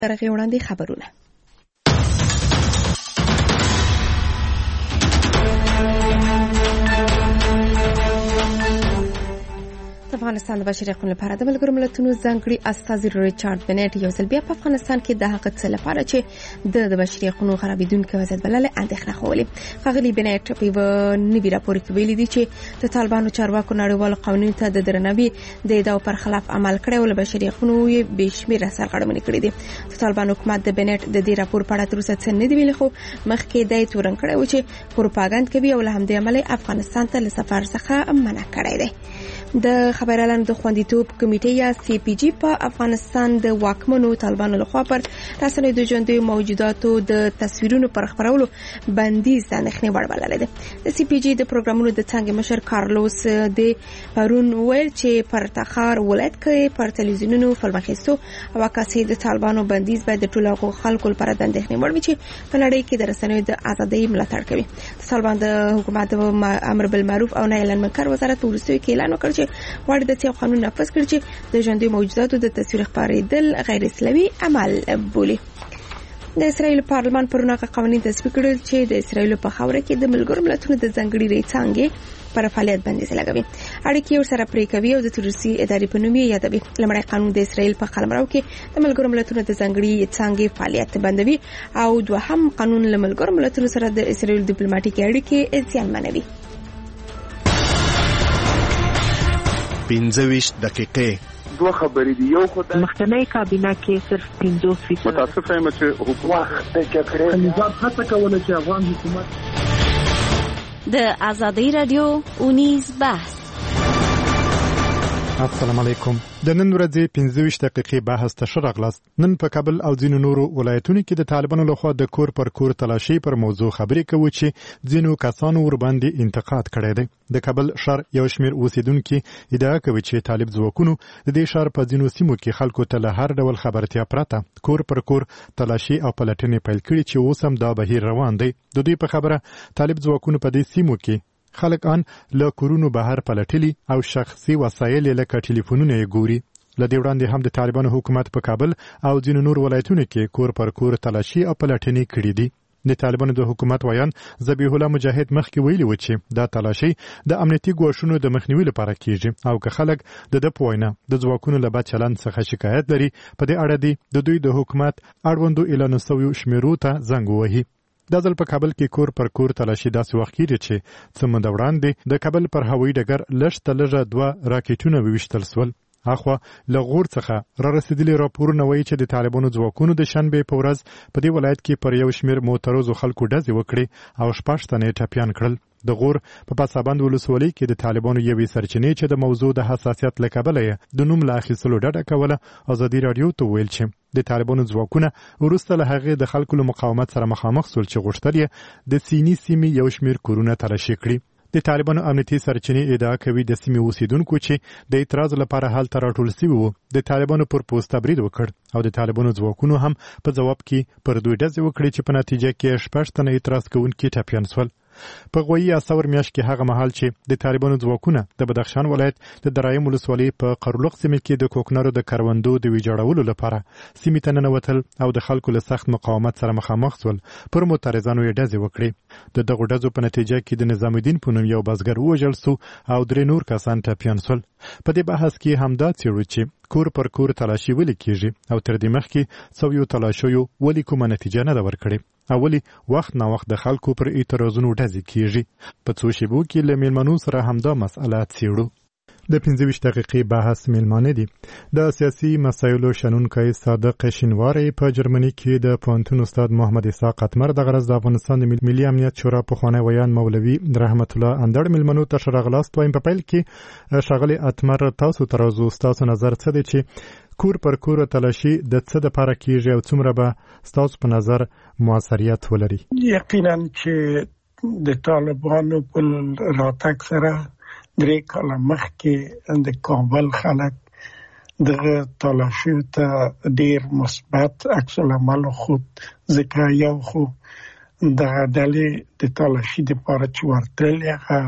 ترغه وړاندې خبرونه. افغانستان د بشري حقوقو لپاره د ملګرو ملتونو ځانګړي استازي ریچارډ بنټ یو ځل بیا په افغانستان کې د حق څه لپاره چې د بشري حقوقو خرابېدونکو وضعیت بلل اندېښنه خولي. ښاغلي بنټ په نوي راپور کې ویلي دي چې د طالبانو چارواکو نړیوالو قوانینو ته د درناوي د ادعاو پر خلاف عمل کړی او له بشري حقوقو یې بېشمیره سرغړونې کړې دي. د طالبانو حکومت د بنټ د دې راپور په اړه تر اوسه څه نه دی ویلي، خو مخکې د تورن کړی و چې پروپاګاندا کوي او له همدې امله افغانستان ته له سفر څخه منع کړی دی. د خبريالانو د خوندیتوب کمیټې یا سی پی جی په افغانستان د واکمنو طالبانو لخوا پر رسنیو د ژوندیو موجوداتو د تصویرونو پر خبرولو بندیز اندېښنې وړ بللی دی. د سی پی جی د پروګرامونو د څنګه مشر کارلوس د پرون ویل چې پر تخار ولایت کې پر تلویزیونونو فلم اخیستو او عکاسي د طالبانو بندیز باید د ټولو خلکو لپاره د اندېښنې وړ وي چې په نړۍ کې د رسنیو د ازادۍ ملاتړ کوي. د طالبان د حکومت امر بالمعروف او نهي عن المنکر وزارت ورسوي کې اعلان وکړ چې غواړي د یو قانون نافذ کړي چې د ژوندیو موجوداتو د تصویر خپرېدل غیر اسلامي عمل بولي. د اسرایل پارلمان پرونغه قوانین تصویب کړل چې د اسرایل په خاوره کې د ملګرو ملتونو د ځانګړي ریڅانګې پر فعالیت بندیز لګوي. اړیکې ورسره پرې کوي او د تروریستي ادارې په نوم یې یادوي. لمړی قانون د اسرایل په قلمرو کې د ملګرو ملتونو د ځانګړي څانګې فعالیت بندوي او دوهم قانون له ملګرو ملتونو سره د اسرایل ډیپلوماټیکي اړیکې زیانمنوي. 15 دقیقې دوه خبرې دي. یو خو د مخکنی کابینه کې صرف 50% متاسفه یم چې حکومت نظام هڅه کوله چې افغان حکومت د ازادي رادیو اونیز بحث. السلام علیکم. د نن ورځې 15 دقیقې بحث ته شرغلاست. نن په کابل او ځینو نورو ولایتونو کې د طالبانو لخوا د کور پر کور تلاشي پر موضوع خبرې کوي چې ځینو کسانو ور باندې انتقاد کړی دی. د کابل شهر یو شمېر اوسیدونکو ادعا کوي چې طالب ځواکونو د دې شهر په ځینو سیمو کې خلکو ته له هر ډول خبرتیا پرته کور پر کور تلاشي او پلټنې پیل کړي چې اوس هم دا بهیر روان دی. د دوی په خبره طالب ځواکونو په دې سیمو کې خلک ان له کورونو بهر پلټلي او شخصي وسایل لکه ټلیفونونه یې ګوري. لدې وړاندې هم د طالبانو حکومت په کابل او ځینو نور ولایتونو کې کور پر کور تلاشي او پلټنې کړې دي. د طالبانو د حکومت ویان ذبیح الله مجاهد مخکې ویلي و چې دا تلاشي د امنیتي ګواښونو د مخنیوي لپاره کیږي او که خلک د په وینا د ځواکونو له بد چلند څخه شکایت لري په دې اړه دی د دوی د حکومت اړوندو اعلان شویو شمیرو ته زنګ ووهي. د ځل په کابل کې کور پر کور تلاشي داسې وخت کېږي چې څه موده وړاندې د کابل پر هوایي ډګر لږ ته لږه 2 راکټونه وویشتل سول. اخوا له غور څخه را رسیدلي راپورونه وایي چې د طالبانو ځواکونو د شنبې په ورځ په دې ولایت کې پر یو شمېر معترضو خلکو ډزې وکړې او 6 تنه ټپیان کړل. د غور په پاسابند ولسوالۍ کې د طالبانو یوې سرچینې چې د موضوع د حساسیت له کبله یې د نوم له اخیستلو ډډه کوله ازادي رادیو ته ویل چې د طالبانو ځواکونه وروسته له هغې د خلکو له مقاومت سره مخامخ سول چې غوښتل یې د سینی سیمې یو شمېر کورونه تلاشي کړي. د طالبانو امنیتي سرچینې ادعا کوي د سیمې اوسیدونکو چې د اعتراض لپاره هلته راټول شوي وو د طالبانو پر پوسټ برید وکړ او د طالبانو ځواکونو هم په ځواب کې پر دوی ډزې وکړې چې په نتیجه کې 6 تنه اعتراض کوونکي ټپیان سول. په غوي اسور میاشت کې هغه مهال چې د طالبانو ځواکونه د بدخشان ولایت د درایم ولسوالۍ په قرلوق سیمه کې د کوکنارو د کروندو د ویجاړولو لپاره سیمې ته ننوتل او د خلکو له سخت مقاومت سره مخامخ سول پر معترضانو یې ډزې وکړې. د دغو ډزو په نتیجه کې د نظام الدین په نوم یو بزګر ووژل سو او 3 نور کسان ټپیان سول. په دې بحث کې همدا څیړو چې کور پر کور تلاشي ولې کیږي او تر دې مخکې څو تلاشیو ولې کومه نتیجه نه ده ورکړې او ولې وخت نا وخت د خلکو پر اعتراضونو ډزې کیږي. په څو شیبو کې له میلمنو سره همدا مسأله څیړو. د 15 دقیقې بحث میلمانه دي. د سیاسي مسایلو شنونکی صادق شینواری په جرمني کې د پوهنتون استاد محمد اسحاق اتمر د غرض د افغانستان د ملي امنیت شورا په خوانی ویان مولوي رحمت الله اندړ میلمنو ته شرغلاست وایم. په پیل کې شغله اتمر تاسو ترازو تاسو نظر څه دی چې کور پر کور تلاشي د څه د لپاره کیږي او څومره به تاسو په نظر موثریت ولري؟ یقینا چې د طالبانو په راتګ سره 3 کاله مخکې د کابل خلک دغه تلاشي ته ډیر مثبت عکس العمل خود ذکر یو خو د ډلې د تلاشي لپاره چې ورتل هغه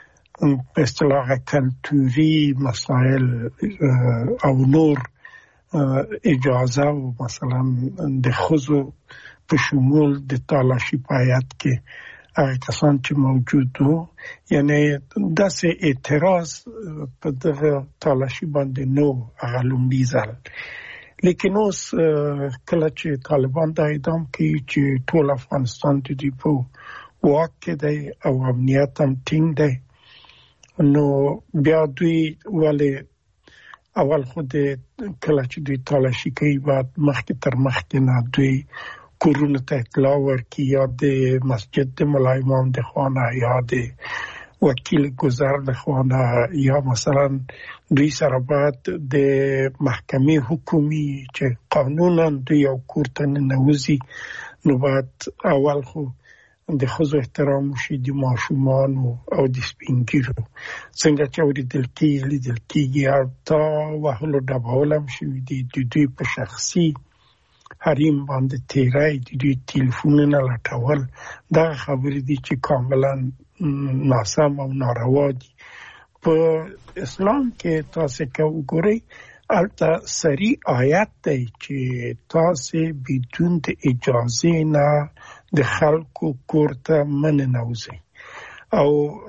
په اصطلاح کلتوري مسایل او نور اجازه او مثلا د خزو په شمول د تالاشي پایت کې هغه کسان چې موجود وو یعنی داسې اعتراض په دغه تالاشي باندې نو هغه لومړي ځل لیکن اوس کله چې طالبان دا اعلان کوي چې ټول افغانستان د دې په واک کې دی او امنیت هم ټینګ دی نو بیا دوی ولې اول خو د کله چې دوی تالاشي کوي بعد مخکې تر مخکې نه دوی کورونه ته اطلاع ورکړي یا د مسجد د ملا امام د خانه یا د وکیل گذر د خانه یا مثلا دوی سره باید د محکمې حکومي چې قانونا دوی یو کور ته ننوځي نو باید اول خو د خزو احترام وشي د ماشومانو او د سپینګیرو څنګه چې لیدل کېږي تا وهلو ډبول هم شوي دي د دوی په شخصي حریم باندې تیرای د دوی تلیفونونه لټول دا خبرې دي چې کاملا ناسم او ناروا دي په اسلام کې تاسو که وګورئ البته صریح آیت دی چې تاسو بدون د اجازه نه د خلکو کور ته مننوځئ او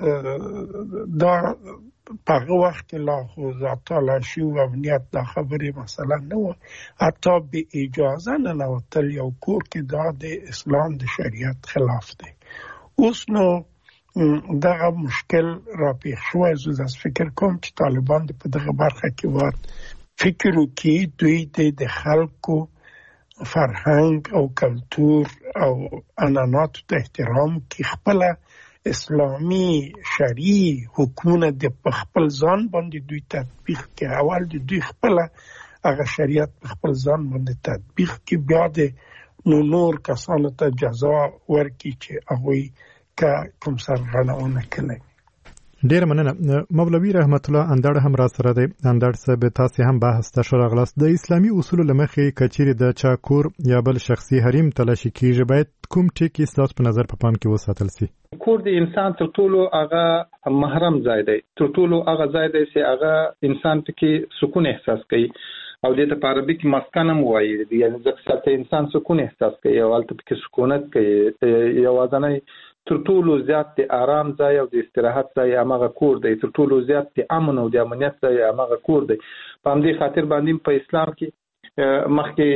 دا په هغه وخت کې لا خو تالاشي او امنیت دا خبرې مثلا نه وه حتی به اجازه ننوتل یو کور کې دا د اسلام د شریعت خلاف دی اوس نو دغه مشکل را پیښ شوی زه فکر کوم چې طالبان په دغه برخه کې باید فکر وکړي دوی د خلکو فرهنګ او کلتور او عنعناتو ته احترام کې خپل اسلامي شرعي حکومت د خپل ځان باندې دوی تطبیق کې اول دوی خپل هغه شریعت خپل ځان باندې تطبیق کې بیا د نور کسانو ته جزا ورکړي چې هغه کوم سرغړونه کوي. ډیر مننه مولوی رحمت الله اندړ هم را سره دی. اندړ صاحب تاسو هم بحث ته شراغلاس د اسلامي اصول لمخې کچېری د چاکور یا بل شخصي حریم تلاشي کیږي باید کوم ټکی ستاسو په نظر په پام کې وساتل سي؟ کور د انسان تر ټولو هغه محرم ځای دی تر ټولو هغه ځای دی چې هغه انسان پکې سکون احساس کوي او د ته په عربي کې مسکن هم وایي یعنی ځکه انسان سکون احساس کوي او البته پکې سکونت کوي یو ځنه تر ټولو زیات د آرام ځای او د استراحت ځای هغه کور دی تر ټولو زیات د امن او د امنیت ځای هغه کور دی په همدې خاطر باندې په اسلام کې مخکې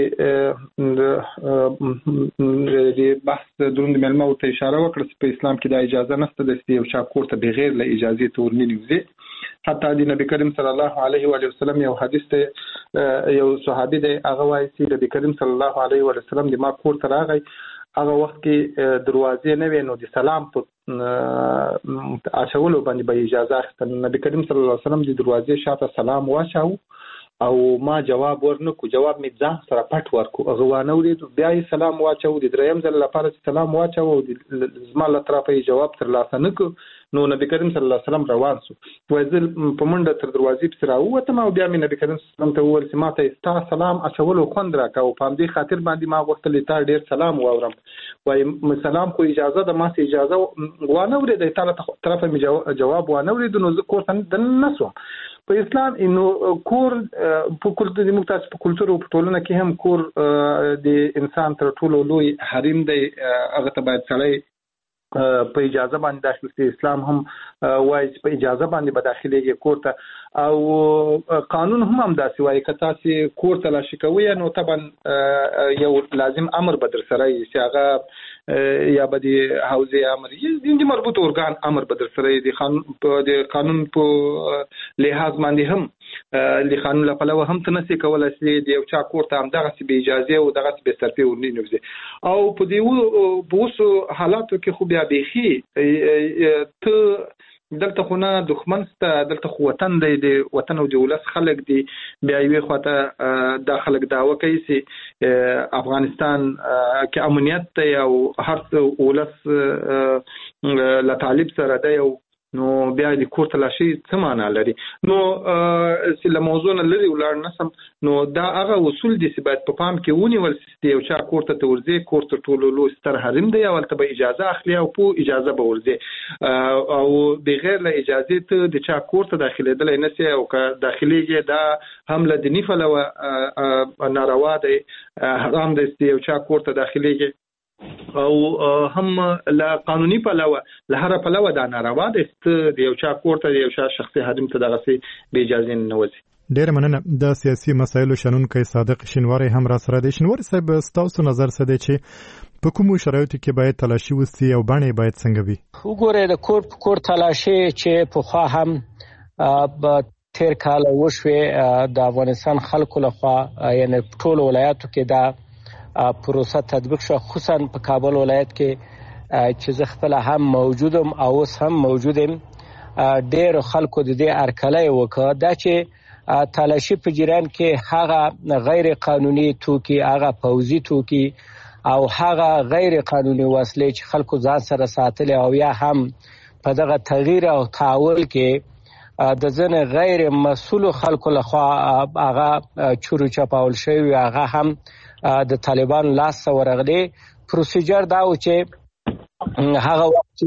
د بحث دروند ملمه او ته اشاره وکړه په اسلام کې د اجازه نشته د یو چا کور ته بغیر له اجازه تورنیږي حتی د نبی کریم صلی الله علیه و وسلم یو حدیث ته یو صحابي دی هغه وایي چې نبی کریم صلی الله علیه و وسلم د ما کور ته راغی هغه وخت کې دروازې نه وې نو د سلام په اچولو باندې به اجازه اخیستل نبی کریم صلی الله علیه وسلم د دروازې شاته سلام واچاو او ما جواب ورنکو جواب می ځان سره پټ ورکو هغه وانه ورید بیا یې سلام واچاو د دریم ځل لپاره سلام واچاو د زما له طرفه جواب تر لاسه نکو نو نبی کریم صلی الله علیه وسلم روان شو وایي په منډه تر دروازې پر راوته ما بیا می نبی کریم صلی الله علیه وسلم ته وویل چې ما ته ستا سلام اچولو خوند راکاو په دې خاطر باندې ما غوښتل تا ډیر سلام واورم وایي سلام خو اجازه ده ما سي اجازه وانه ورید تعالی طرفه می جواب وانه ورید نو زه کور ته نسوم په اسلام انه کور په کلتور د مختلف په کلتور او په ټولنه کې هم کور د انسان تر ټولو لوی حریم دی هغه ته باید سړی په اجازه باندې داخل شي اسلام هم وایي په اجازه باندې به داخليږي کور ته او قانون هم داسې وایي که تاسو کور ته تلاشي کوئ نو طبعا یو لازم امر به در سره وي چې هغه یا به د حوزې امر د مربوط ارګان امر به در سره د قانون په لحاظ باندې هم د قانون له پلوه هم ته نشي کولای چې د یو چا کور ته هم دغه به اجازه او دغه به صرفي ورننوځي او په دې وو حالاتو کې خو بیا بيخي ته دلته خو نه دښمن سته دلته خو وطن دی د وطن او د ولس خلک دی بیا یوې خواته دا خلک دعوه کوي چې افغانستان کې امنیت دی او هر ولس له طالب سره دی او نو بیا د کور تلاشي څه معنا لري. نو چې له موضوع نه لري ولاړ نسم، نو دا هغه اصول دي چې باید په پام کې ونیول شي. یو چا کور ته ورځي، کور ته ټولو لوی ستر حریم دی، اول ته به اجازه اخلي او په اجازه به ورځي او بغیر له اجازه ته د چا کور ته داخليدل نه سي، او که داخليږي دا هم له دیني فلوه ناروا دی، حرام دی چې یو چا کور ته داخليږي، او هم له قانوني پلوه له هر پلوه دا ناروا ده چې یو چا کور ته یو چا شخصي حریم ته دغه سي به اجازه نه وځي. ډېر مننه. د سیاسي مسایلو شنونکی صادق شینواری هم را سره دی. شینواری صاحب، ستاسو نظر څه دی چې په کومو شرایطو کې باید تلاشي وسي او باندې باید څنګه وي؟ وګوره، د کور تلاشي چې په خوا هم تیر کال وشوه د افغانستان خلکو لخوا، یعنی ټول ولایاتو کې دا پروسه تطبیق شو، خصوصا په کابل ولایت کې چې زه خپل هم موجودم او اوس هم موجودم. ډېر خلکو د دې ارکلای وکړه دا چې تلاشي په جریان کې هغه غیر قانوني توکي، هغه پوځي توکي او هغه غیر قانوني وسلې چې خلکو ځان سره ساتل او یا هم په دغه تغییر او تحول کې د ځنې غیر مسؤل خلکو لخوا هغه چورو چپاول شوی، هغه هم د طالبان لاس ورغلي. پروسیجر دا و چې هغه وخت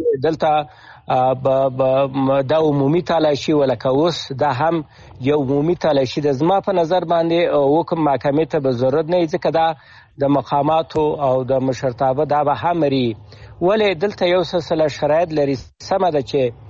دلته دا عمومي تلاشي ولکه اوس دا هم یو عمومي تلاشي د زما په نظر باندې حکم محکمې ته به ضرورت نه، ځکه دا د مقاماتو او د مشرتابه دا به هم لري. ولې دلته یو سلسله شرایط لري. سمه ده چې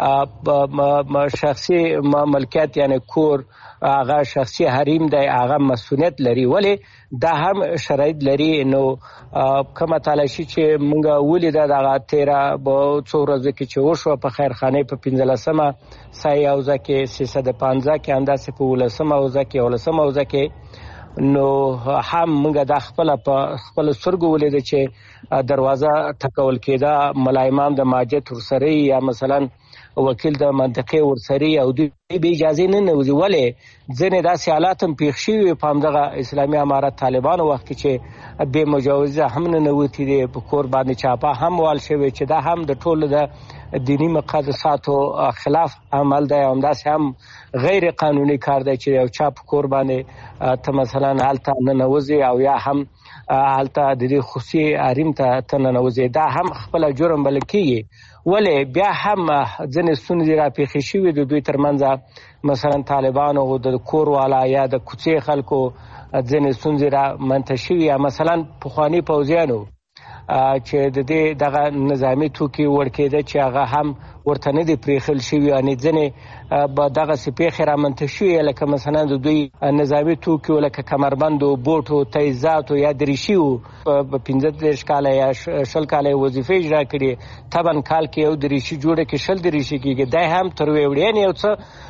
شخصي ملکیت یعنی کور هغه شخصي حریم دی، هغه مسؤلیت لري، ولې دا هم شرایط لري. نو کومه تلاشي چې موږ ولیده دغه 13 به څو ورځې کې چې وشوه په خیرخانه په 15مه سایه حوزه کې 315 کې همداسې په 18مه حوزه کې 18مه حوزه کې، نو هم موږ دا خپل سترګو ولیده چې دروازه ټکول کېده، ملایمان د ماجت ورسره یا مثلا وکیل د منطقې ورسري او دوی به اجازه نه نوځي. ولې ځنې داسې حالات هم پېښ شوي په همدغه اسلامي امارت طالبانو وخت کې چې بې مجوزه هم نه نوتي دي، په کور باندې چاپه هم وال شوی چې دا هم د ټولو د دیني مقدساتو خلاف عمل دی، همداسې هم غیر قانوني کار دی چې یو چا په کور باندې ته مثلا هلته نه نوځي او یا هم هلته د دې خصوصي حریم ته نه نوځي، دا هم خپله جرم بلل کېږي. ولې بیا هم ځینې ستونزې راپېښې شوي د دوی ترمنځ، مثلا طالبانو د کور والا یا د کوڅې خلکو ځینې ستونزې را منته شوي، یا مثلا پخواني پوځیانو چې د دې دغه نظامي توکي ورکېده چې هغه هم ورته نه دي پرېښل شوي، یعنې ځینې به دغسې پېښې رامنځته شوي، لکه مثلا د دوی نظامي توکي لکه کمربندو، بوټو، تیزاتو یا دریشي په 15 کاله یا 20 کاله وظیفې اجرا کړي. طبعا کال کې یو دریشي جوړه کې 20 دریشي کېږي، دا هم تر وړاندې یو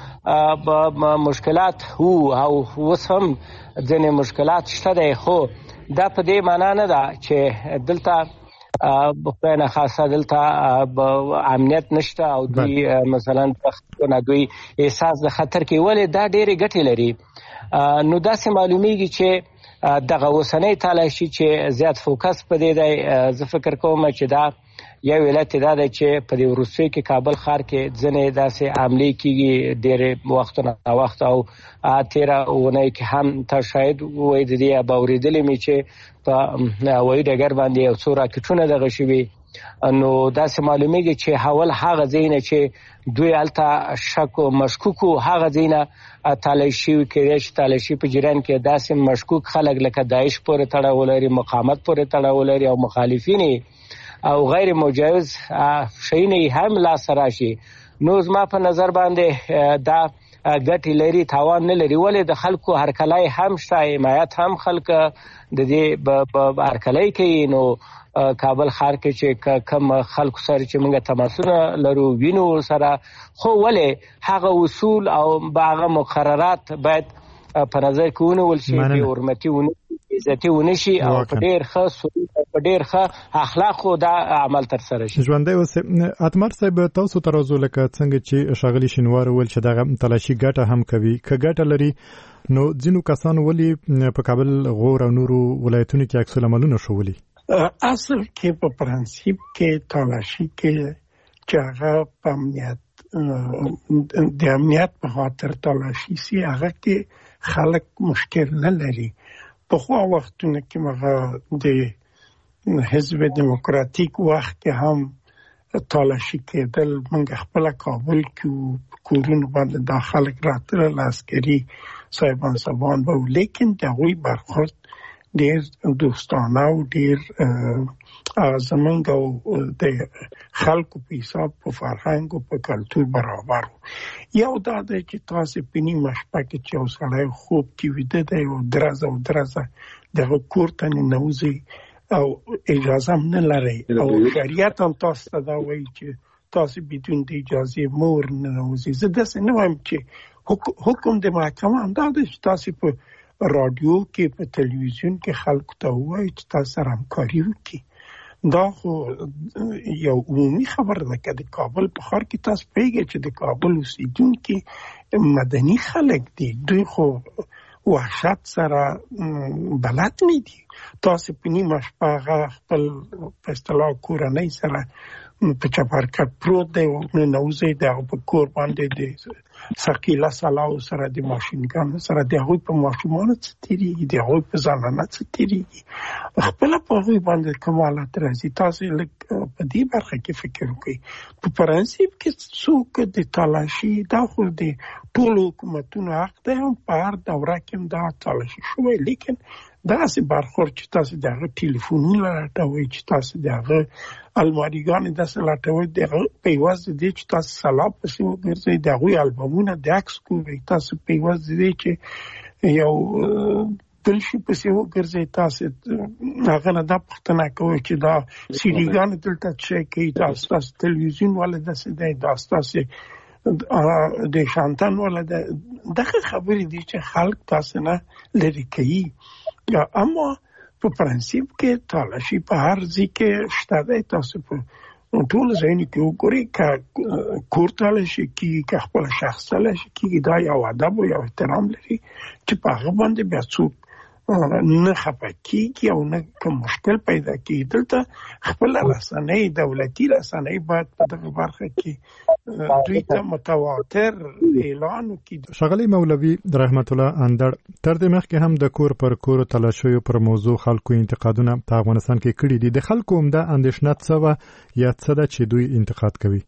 څه مشکلات وو او اوس هم ځینې مشکلات شته دی، خو دا په دې معنا نه ده چې دلته خدای نه خاصه دلته امنیت نشته او دوی مثلا دوی احساس د خطر کې، ولې دا ډېرې ګټې لري. نو داسې معلومیږي چې دغه اوسنۍ تلاشي چې زیات فوکس په دې دی، زه فکر کوم چې دا یو علت دا دی چې په دې وروستیو کې کابل ښار کې ځینې داسې حملې کېږي ډېرې وخت نه وخت، او 13 اونۍ کې هم ته شاید وایي د دې به اورېدلې مې چې په هوایي ډګر باندې یو څو راکټونه دغه شوي. نو داسې معلومیږي چې حول هغه ځای نه چې دوی هلته شک و مشکوک و هغه ځای نه تلاشي کېدای شي تلاشي په جریان کې داسې مشکوک خلک لکه داعش پورې تړاو لري، مقاومت پورې تړاو لري او مخالفین او غیر مجوز شیونه هم لاسته راشي. نو زما په نظر باندې دا ګټې لري، تاوان نه لري. ولې د خلکو هرکلی هم شته، حمایت هم خلک د دې هرکلی کوي. نو کابل ښار کې چې کم خلکو سره چې موږ تماسونه لرو وینو سره، خو ولې هغه اصول او هغه مقررات باید په نظر کې ونیول شي، بې حرمتي عزتي ونه شي او په ډېر ښه سلوک په ډېر ښه اخلاقو دا عمل ترسره شي. ژوندی اوسئ. اتمر صاحب، تاسو ته راځو لکه څنګه چې ښاغلي شینوار وویل چې دغه تلاشي ګټه هم کوي. که ګټه لري نو ځینو کسانو ولې په کابل، غور او نورو ولایتونو کې عکس العملونه ښولي؟ اصل کې په پرنسیپ کې تلاشي کې چې هغه په امنیت د امنیت په خاطر تلاشي سي هغه کې خلک مشکل نه لري. په خو وختونه کې مغه د حزب دموکراتیک وخت کې هم تلاشي کېدل. موږ خپل کابل کې کورونه باندې داخله راتله عسکري صاحبان سبان به، لیکن دغوی برخورد ډیر دوستانه او ډیر زمونږ او د خلکو په حساب په فرهنګ او په کلتور برابر. یو دا دی چې تاسو په نیمه شپه کې چې اوسړی خوب کې ویده دی او درزه دغه کور ته ننوځي او اجازه هم نه لري او شریعت هم تاسو ته دا وایي چې تاسو بدون د اجازه مور ننوځي. زه داسې نه وایم چې حکم د محکمه هم دا دی چې تاسو په رادیو کې په تلویزیون کې خلکو ته وایي چې تاسو سره همکاري وکړي. دا خو یو عمومي خبره ده که د کابل په ښار کې تاسو پوهېږئ چې د کابل اوسېدونکي مدني خلک دي، دوی خو وحشت سره بلد نه دي. تاسو په نیمه شپه هغه خپل په اصطلاح کورنۍ سره په چپرکټ پروت دی او ننوځي د هغه په کور باندې د ثقیله سلاو سره د ماشینګانو سره د هغوی په ماشومانو څه تېرېږي، د هغوی په زنانه څه تېرېږي، خپله په هغوی باندې کوم حالت راځي. تاسو لږ په دې برخه کې فکر وکړئ. په پرنسیپ کې څوک د تلاشي دا خو د ټولو حکومتونو حق دی، هم په هر دوره کې هم دا تلاشي شوی، لیکن داسې برخورد چې تاسو د هغه ټلیفونونه لټوئ، چې تاسو د هغه الماریګانې داسې لټوئ، د هغه په عوض د دې چې تاسو سلاب پسې وګرځئ، د هغوی البمونه د عکس کوئ، تاسو په عوض د دې چې یو بل شي پسې وګرځئ، تاسو هغه نه دا پوښتنه کوئ چې دا سیډیګانې دلته څه کوي، دا ستاسو تلویزیون ولې داسې دی، دا ستاسو د شانتن ولا دغه خبرې دي چې خلک تاسو نه لري کوي. اما په پرنسیپ کې تلاشي په هر ځای کې شته دی. تاسو په ټول ځایونو کې وګورئ که کور تلاشي کېږي که خپل شخص تلاشي کېږي، دا یو ادب او یو احترام لري چې په هغه باندې بیا څوک نه خفه کېږي او نه کوم مشکل پیدا کېږي. دلته خپل رسنۍ دولتي رسنۍ باید په دغه برخه کې دوی ته متواتر اعلان وکړي. ښاغلی مولوي رحمت الله اندړ، تر دې مخکې هم د کور پر کور تلاشیو پر موضوع خلکو انتقادونه په افغانستان کې کړي دي. د خلکو عمده اندېښنه څه وه یا څه ده چې دوی انتقاد کوي؟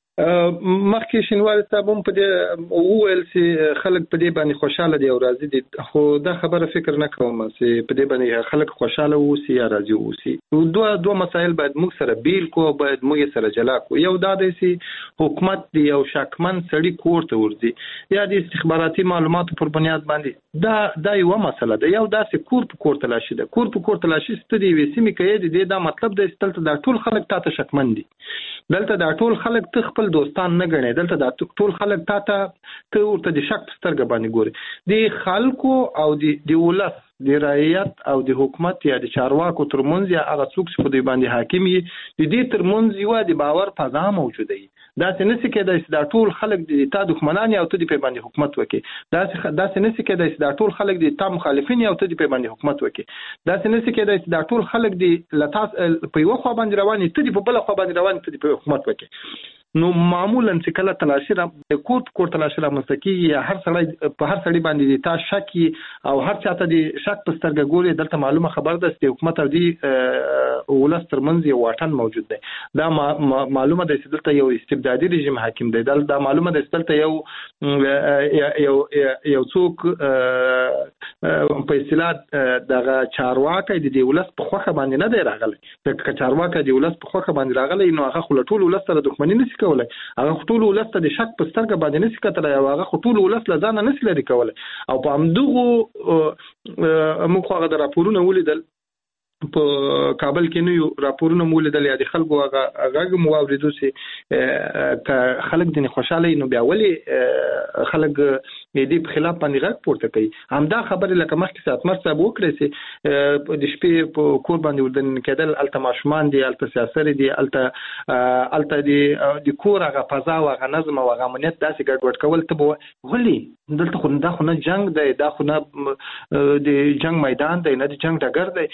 مخکې شینواري صاحب هم په دې وویل چې خلک په دې باندې خوشاله دي او راضي دي، خو دا خبره فکر نه کوم چې په دې باندې خلک خوشاله اوسي یا راضي اوسي. دوه مسایل باید موږ سره بیل کو، باید موږ سره جلا کو. یو دا دی چې حکومت دی یو شکمن سړی کور ته ورځي یا د استخباراتي معلوماتو پر بنیاد باندې، دا یو مسله ده. یو داسې کور په کور تلاشي ده، کور په کور تلاشي ستدي وسیمې کوي دي. دا مطلب دی چې دلته دا ټول خلک تاسو شکمن دي، دلته دا ټول خلک ته خپل دوستان نه ګڼي، دلته دا ټول خلک ته ورته د شک په سترګه باندې ګوري. د خلکو او د ولس د رعیت او د حکومت یا د چارواکو ترمنځ یا هغه څوک چې په دوی باندې حاکم وي د دې ترمنځ یو د باور فضا موجوده وي. داسې نشي کېدای چې دا ټول خلک د تا دښمنان یا ته د په باندې حکومت وکړي، داسې نشي کېدای چې دا ټول خلک د تا مخالفین یا ته د په باندې حکومت وکړي، داسې نشي کېدای چې دا ټول خلک د لتاس په یو خوا باندې رواني ته د په بل خوا باندې رواني ته د په حکومت وکړي. نو معمولا چې کله تلاشي را کور تلاشي را مستقي یا هر سړی په هر سړی باندې د تا شک او هر چاته د شک په سترګه ګوري، دلته معلومه خبر ده چې حکومت او د ولس ترمنځ یو واټن موجود دی. دا معلومه ده چې دلته یو استبدادي رژیم حاکم دی. دا معلومه ده چې دلته یو څوک په اصطلاح دغه چارواکي د ولس په خوخه باندې نه دی راغلی. د چارواکي د ولس په خوخه باندې راغلی نو هغه خو ټول ولس سره دښمنی نشي کولای، هغه ټول ولس ته د شک په سترګه باندې نشي کتلای، هغه ټول ولس له ځانه نشي لري کولای. او په همدغه موږ هغه د راپورونه ولیدل په کابل کې نو راپورونه مولیدل یا د خلکو هغه مو اوریدو چې خلک د خوشاله نو بیا ولی خلک دې په خلاف باندې غږ پورته کوي. همدا خبره لکه مخکې ساتمر صاحب وکړي چې د شپې په کور باندې ودن کېدل، الته ماشومان دي، الته سیاسر دي، الته د کور هغه فضا او هغه نظم او هغه امنیت داسې ګډوډ کول ته ولي دلته خو دا خو نه جنگ دی، دا خو نه د جنگ میدان دی، نه د جنگ ډګر دی.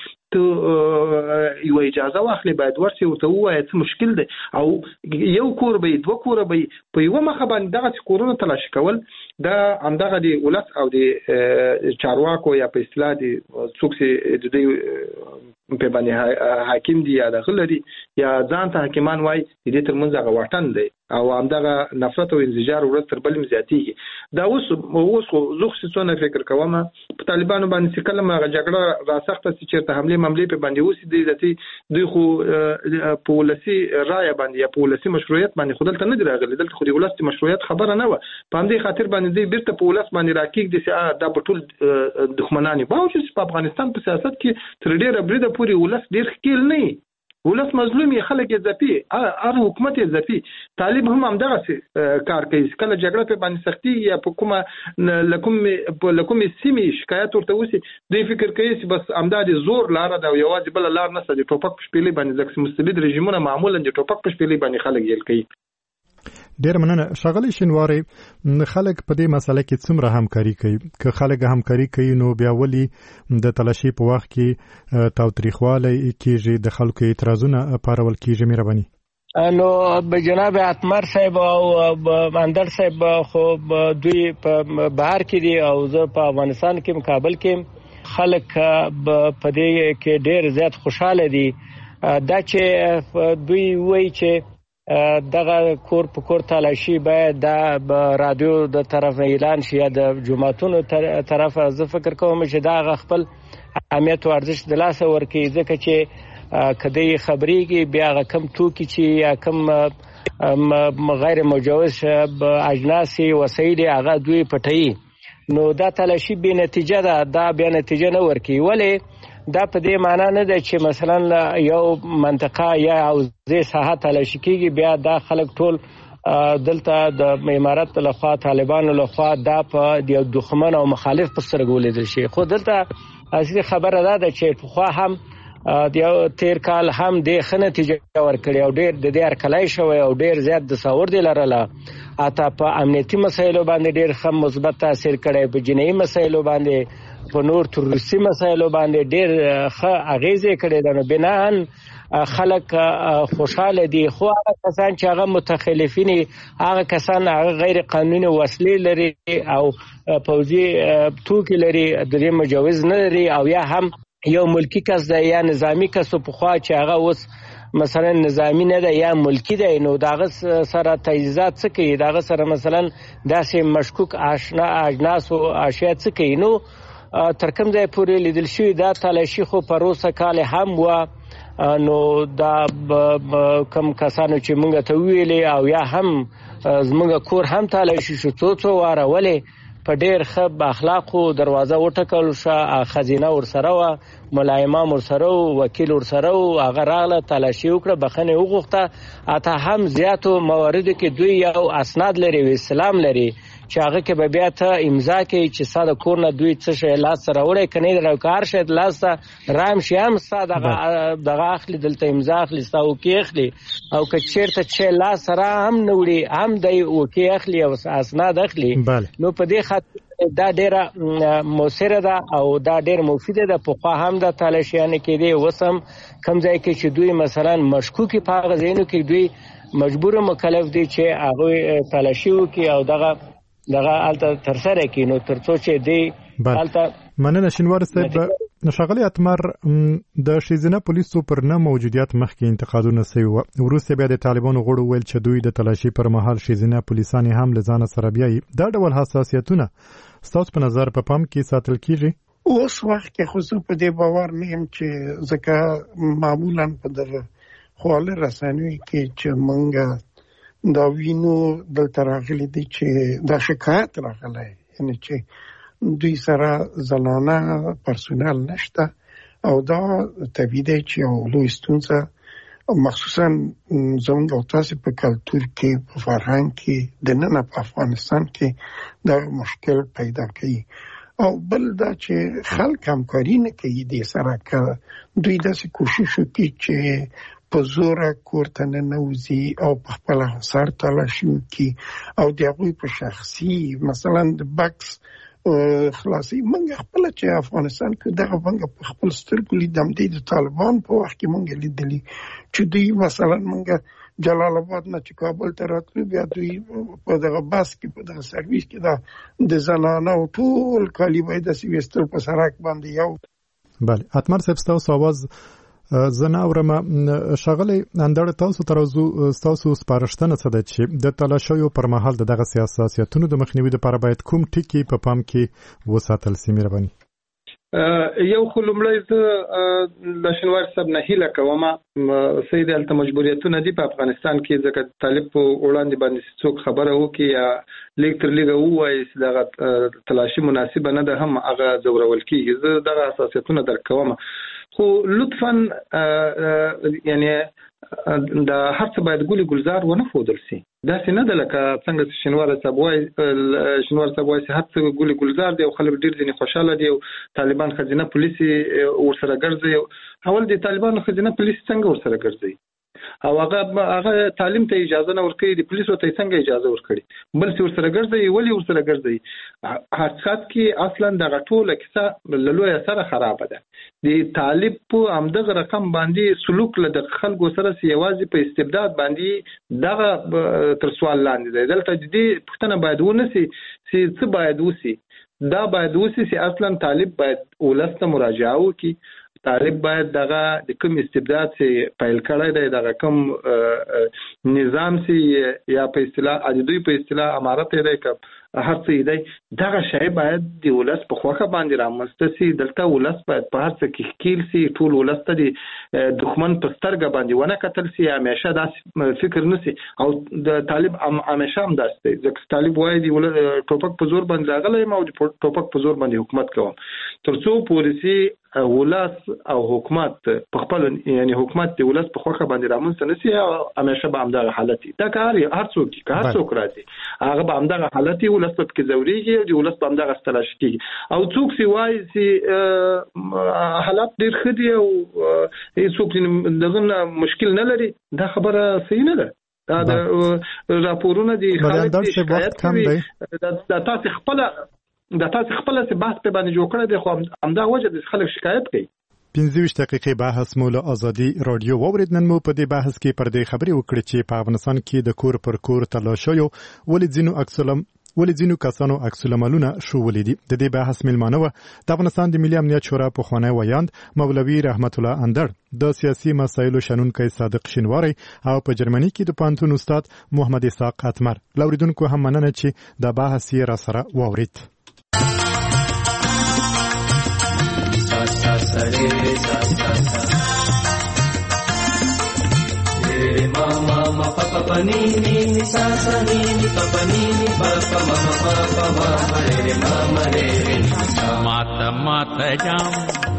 ته یو اجازه واخلې، باید ورسې ورته ووایې څه مشکل دی. او یو کور به دوه کوره به په یوه مخه باندې دغه کورونه تلاشي کول، دا همدغه د ولس او د چارواکو یا په اصطلاح د څوک چې د دوی په باندې حاکم دي یا دغه لري یا ځان ته حاکمان وایي، د دې ترمنځ هغه واټن دی او همدغه نفرت او انزجار ورځ تر بلې زیاتېږي. دا اوس خو زه خصوصا فکر کوم په طالبانو باندې چې کله هغه جګړه راسخته شي، چېرته حملې په باندې اوسي، دوی خو په ولسي رایه باندې یا په ولسي مشروعیت باندې خو دلته نه دي راغلي، دلته خو د ولسي مشروعیت خبره نه وه. په همدې خاطر باندې دوی بیرته په ولس باندې راکېږدي چې دا به ټول دښمنان وي. باوجود چې په افغانستان په سیاست کې تر ډېره بریده پورې ولس ډېر ښکېل نه وي، ولس مظلوم یې، خلک یې ځپي، هر حکومت یې ځپي. طالب هم همدغه کار کوي، کله جګړه په باندې سختي یا په کومه سیمې شکایت ورته وسی، دوی فکر کوي چې بس همدا د زور لار ده او یوازې بل لار نشته، د ټوپک په شپېلې باندې ځکه مستبد رژیمونه معمولا د ټوپک په شپېلې باندې خلک یې کوي. ډیر مننه ښاغلی شینواری. خلک په دې مسله کې څومره همکاري کوي؟ که خلک همکاري کوي نو بیا ولې د تلاشي په وخت کې تاوتریخوالی کیږي، د خلکو اعتراضونه پارول کیږي؟ مهرباني. نو جناب اتمر صاحب او اندر صاحب خو دوی په بهر کې دي او زه په افغانستان کې کابل کې، خلک په دې کې ډیر زیات خوشاله دي. دا چې دوی وایي چې دغه کور په کور تلاشي باید د رادیو د طرف اعلان شي یا د جماعتونو طرف، زه فکر کوم چې دا خپل اهمیت او ارزښت د لاسه ورکوي، ځکه چې کدی خبرېږي بیا هغه کم توکي چې یا کم غیر مجوز اجناسي وسایل هغه دوی پټوي، نو دا تلاشي بې نتیجه ده، دا بیا نتیجه نه ورکوي. ولې دا په دې معنا نه ده چې مثلا یو منطقه یا حوزې ساحه تلاشي کېږي بیا دا خلک ټول دلته د امارت لخوا طالبانو لخوا دا په یو دښمن او مخالف په سترګه ولیدل شي. خو دلته اصلي خبره دا ده چې پخوا هم د تیر کال هم د ښه نتیجه ورکړې او ډېر د دې هرکلی شوی او ډېر زیات دساورد یې لرله. حتی په امنیتي مسایلو باندې ډېر ښه مثبت تاثیر کړی، په جنایي مسایلو باندې، په نور تروریستي مسایلو باندې ډېر ښه اغېزې کړې ده. نو بناً خلک خوشحاله دي. خو هغه کسان چې هغه متخلفین، هغه کسان هغه غیر قانوني وسلې لري او پوځي توکي لري، د دې مجوز نه لري، او یا هم یو ملکی کس ده یا نظامی کس په خوا چې هغه اوس مثلا نظامی نه ده یا ملکی ده، نو داغه سره تجهیزات څه کوي، داغه سره مثلا داسې مشکوک اجناس او اشیاء څه کوي. نو تر کوم ځای پورې لیدل شوي دا تلاشي خو پروسه کال هم و، نو دا کم کسانو چې مونږ ته ویلې او یا هم زمونږ کور هم تلاشي شو څو واره، ولې په ډېر ښه اخلاقو دروازه وټکل شوه، خزینه ورسره وه، ملا امام ورسره و، وکیل ورسره و، هغه راغله تلاشي وکړه، بخښنې وغوښته. حتی هم زیاتو مواردو کې دوی یو اسناد لري، اسلام لري، چې هغه کې به بیا ته امضا کوي چې ستا د کور نه دوی څه شی لاسته راوړی، که نه یې هر شی لاسته رام شي هم ستا دغه اخلي، دلته امضا اخلي، ستا وکې اخلي، او که چېرته چې لاسته را هم نه وړي هم دی وکې اخلي او اسناد اخلي. نو په دې خاطر دا ډېره مؤثره ده او دا ډېر مفیده ده. پخوا هم دا تلاشیانې کېدې، اوس هم کوم ځای کې چې دوی مثلا مشکوکې په هغه ځایونو کې دوی مجبور مکلف دي چې هغوی تلاشي وکړي او دغه الته ترسره کړي. نو تر څو چې دی الته مننه شینواری صاحب. ښاغلی اتمر، د ښځینه پولیسو پر نه موجودیت مخکې انتقادونه سوي وو، وروسته بیا د طالبانو غړو ویل چې دوی د تلاشي پر مهال ښځینه پولیسانې هم له ځانه سره بیایي. دا ډول حساسیتونه ستاسو په نظر په پام کې ساتل کیږي؟ اوس وخت کې خو زه په دې باور نه یم چې ځکه معمولا په دغه خواله رسنیو کې چې موږ دا وینو دلته راغلي دي چې دا شکایت راغلی، یعنی چې دوی سره زنانه پرسونل نشته او دا طبیعي دی چې یو لوی ستونزه مخصوصا زموږ او تاسو په کلتور کې په فرهنګ کې د نن په افغانستان کې دا مشکل پیدا کوي او بل دا چې خلک همکاري نه کوي د سره که دوی داسې کوشش وکړي چې په زور کورته ننوځي او په خپل سر تلاشي وکړي او د هغوی په شخصي مثلا د بکس خلاصي منګه خپل چې افغانستان کې دغه منګه په خپل سترګو لیدم د طالبان په وخت کې منګه لیدلی چې دوی مثلا منګه جلال آباد نه چې کابل ته راتلو بیا دوی په دغه بس کې په دغه سرویس کې د زنانه او ټول کالی باید داسې ویستل په سړک باندې یو بله اتمر صاحب ستاسو آواز زنه اورم شغله اندړ تاسو ترازو تاسو سپارښتنه څه ده چې د تلاشیو پر مهال دغه سیاستونو د مخنیوي لپاره باید کوم ټکی په پام کې وساتل سي مهرباني یو خلمړی ز د شنوار صاحب نه هیله کوم سید الته مجبوریتونه دي په افغانستان کې ځکه طالب په وړاندې باندې څوک خبره وکي یا لیک تر لیګه وایي چې دغه تلاشي مناسبه نه ده هم هغه زورول کیږي زه دغه اساسیتونه درکوم خو لطفاً یعنی د هر څه باید ګولي ګلزار ونه فودل سي دا څنګه د لکه څنګه شنوار صاحب وایي هر څه ګولي ګلزار دی او خلک ډیر ځنی خوشاله دي او طالبان خزینه پولیسي ورسره ګرځي اول د طالبانو خزینه پولیس څنګه ورسره ګرځي او هغه تعلیم ته اجازه نه ورکړي د پولیسو ته څنګه اجازه ورکړي بل څه ورسره ګرځي ولی ورسره ګرځي حقیقت کې اصلا د غټوله کیسه لوی سره خراب ده د طالب په امدغه رقم باندې سلوک له خلکو سره سیوازي په استبداد باندې دغه تر سوال لاندې دی دلته دې پښتنه باید ونسي چې څه باید وسی دا باید وسی چې اصلا طالب باید ولسته مراجعه وکړي طالب باید دغه د کوم استبداد سي پیل کړی دی دغه کوم نظام سي یا په اصطلاح عددوی په اصطلاح امارت دی کوم هر څه دی دغه شی باید د ولس په خوخه باندې رامسته سي دلته ولس باید په هر څه کې خکیل سي ټول ولس ته د دښمن په سترګه باندې ونه کتل سي همیشه داس فکر نسی او د طالب همیشه هم داسته ځکه طالب وایي دی ټوپک په زور باندې راغلی ما او ټوپک په زور باندې حکومت کوم ترڅو پولیسي ولس او حکومت په خپل یعنی حکومت د ولس په خوخه باندې رامنځته نسی همیشه به همدغه حالت دا کار هر څوک راځي هغه به همدغه حالت ولس په کې زوريږي او د ولس په همدغه ستلاش کیږي او څوک سی وایي چې حالت ډیر خدي او هیڅوک دغه مشکل نه لري دا خبره صحیح نه ده دا د راپورونه دي خلک شکایت کوي دا تاسو خپل څه بحث په باندې جوړ کړی دی خو همدا وجه د خلک شکایت کوي 15 دقیقې بحث مو له ازادي رادیو واورید نن مو په دې بحث کې پر دې خبرې وکړې چې په افغانستان کې د کور پر کور تلاشیو ولې ځینو کسانو عکس العملونه شوولې دي د دې بحث ملمانه و د افغانستان د ملي امنیت شورا په خوانی ویاند مولوي رحمت الله اندړ د سیاسي مسایلو شنونکي صادق شینواری او په جرمني کې د پانتون استاد محمد اسحاق اتمر لوریدونکو هم مننه چې د بحث یې را سره واورید mama papa panini sa sa ni pa panini papa mama re mama re mata jam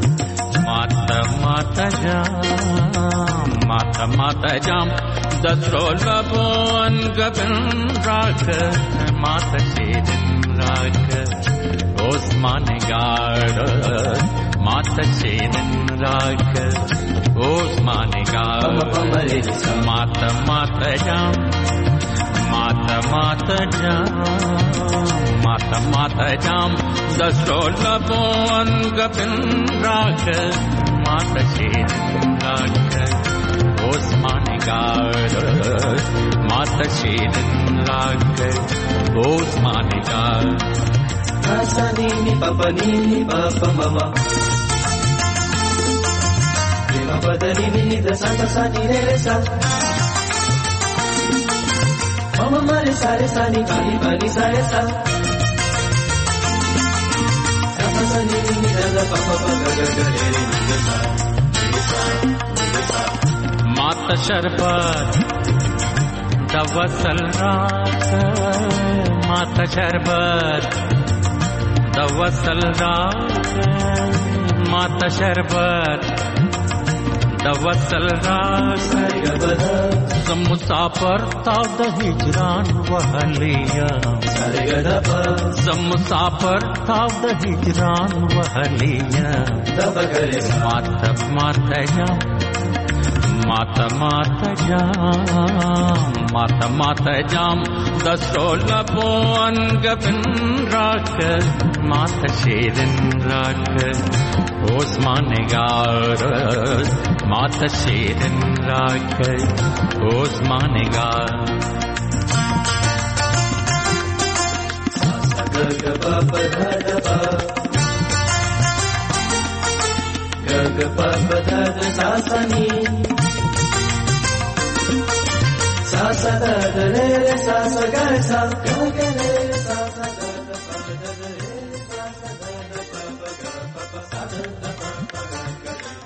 mata jam dasrol babon gabin rak mata chedin rak osman gard mata chedin rak osman gard mata jam mata jam dasrol babon gabin rak mata chedin rak osman gard mata chedin rak osman gard Asanini papa mama Prima padanini da santa sani re sa Mama mare sare sani kali bali sare sa Santa sanini da papa ga ga re ni sa Mata sharbat da wasal raat Mata sharbat da wasal raat Mata sharbat د وصل راکه زه مسافر تا د هجران وهلیا زه مسافر تا د هجران وهلیا ماته جام ماته ماته جام ماته ماته جام د سولبو انګبن راکه ماته شیرین راکه Osmangar, Mata Shirin Rakai, Osmangar. Sasani, Sasa da da re Sasa ga sa ga ga re Sasa da da pa da re Sasa da da pa pa ga pa pa sa da da pa pa ga ga.